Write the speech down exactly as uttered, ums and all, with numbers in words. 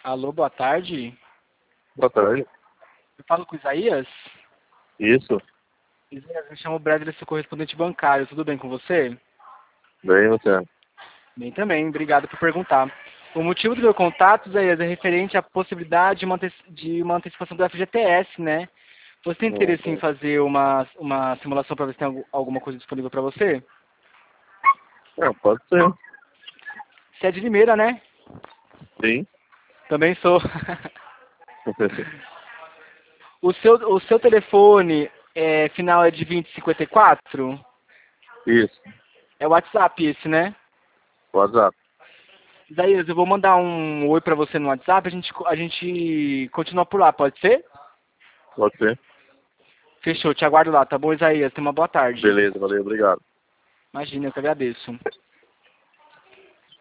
Alô, boa tarde. Boa tarde. Eu falo com o Isaías? Isso. Isaías, me chamo Bradley, sou correspondente bancário. Tudo bem com você? Bem, você? Bem também, obrigado por perguntar. O motivo do meu contato, Isaías, é referente à possibilidade de uma, ante- de uma antecipação do F G T S, né? Você tem Não, interesse em fazer uma, uma simulação para ver se tem algu- alguma coisa disponível para você? não, pode ser. Você é de Limeira, né? Sim. Também sou. O seu, o seu telefone é, final é de vinte e cinquenta e quatro? Isso. É o WhatsApp esse, né? WhatsApp. Isaías, eu vou mandar um oi pra você no WhatsApp, a gente, a gente continua por lá, pode ser? Pode ser. Fechou, te aguardo lá, tá bom, Isaías? Tenha uma boa tarde. Beleza, valeu, obrigado. Imagina, eu que agradeço.